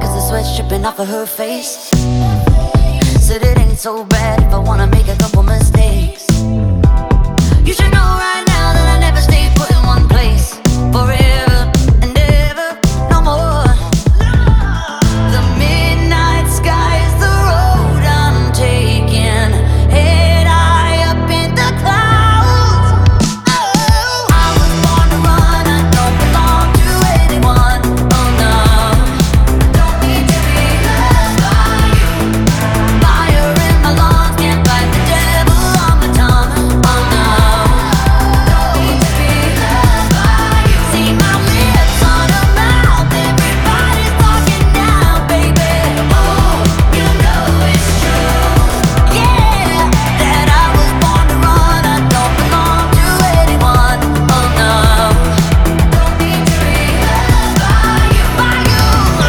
as the sweat's dripping off of her face. Said it ain't so bad if I wanna make a couple mistakes. You should know right now that I never stay put in one place forever and ever, no more. The midnight sky is the road I'm taking, head high up in the clouds. Oh, I was born to run, I don't belong to anyone. Oh no, don't need to be loved by you. Fire in my lungs, can't fight the devil on my tongue. Oh no, don't need to be loved by you. See my lips on a mouth, everybody's talking now, baby. Oh, you know it's true. Yeah, that I was born to run, I don't belong to anyone. Oh no, don't need to be loved by you, by you.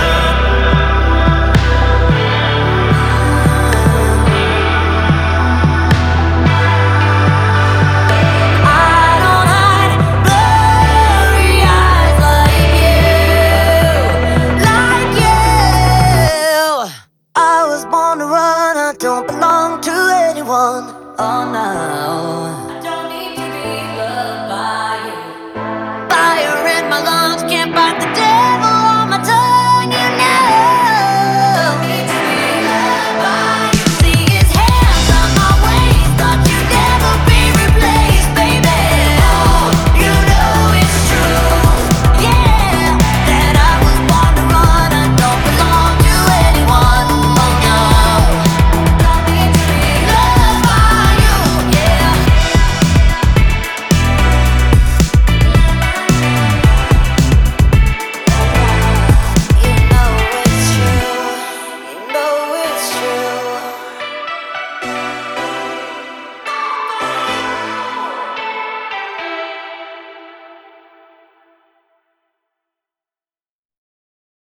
I don't hide blurry eyes like you. I was born to run, I don't belong to anyone. Oh no.